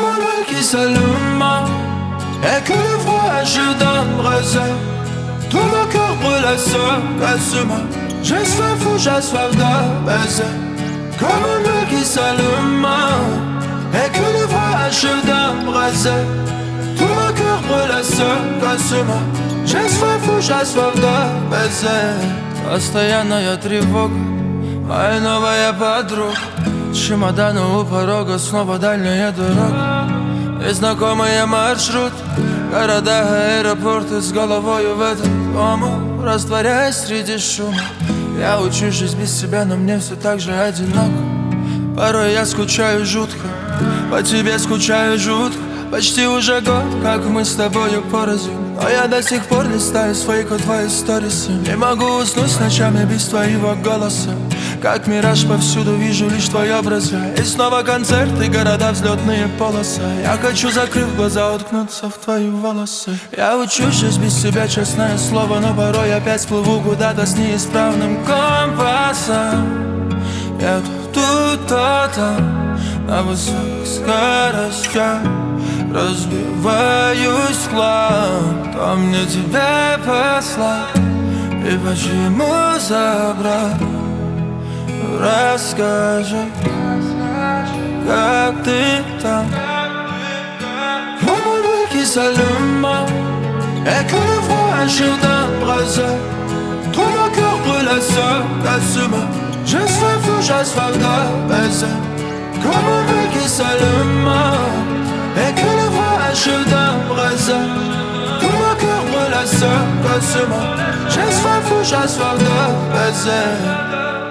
Comme un qui s'allume et que le froid d'un baiser. Tout mon cœur brûle à ce casse-moi. J'ai soif ou j'ai soif de baiser. Comme un qui s'allume et que le froid d'un baiser. Tout mon cœur brûle à ce casse-moi. J'ai soif ou j'ai soif de baiser. Постоянная тревога, моя новая подруга. Чемоданы у порога, снова дальняя дорога. Незнакомые маршрут, города, аэропорты. С головою в этот омут, растворяясь среди шума. Я учусь жить без тебя, но мне все так же одиноко. Порой я скучаю жутко, по тебе скучаю жутко. Почти уже год, как мы с тобою порознь. Но я до сих пор листаю свои твои сторисы. Не могу уснуть ночами без твоего голоса. Как мираж повсюду вижу лишь твои образы. И снова концерты, города, взлетные полосы. Я хочу, закрыв глаза, уткнуться в твои волосы. Я учусь жить без тебя, честное слово. Но порой опять плыву куда-то с неисправным компасом. Я тут, то там, на высоких скоростях разбиваюсь в хлам. Кто мне тебя послал и почему забрал? Расскажи, как ты там? Comme un qui s'allume et que le froid d'un baiser. Tout mon cœur brûle à ce casse-moi. J'ai soif ou j'ai soif de baiser. Comme un qui s'allume et que le froid d'un baiser. Tout mon cœur brûle à ce casse-moi. J'ai soif ou j'ai soif de baiser.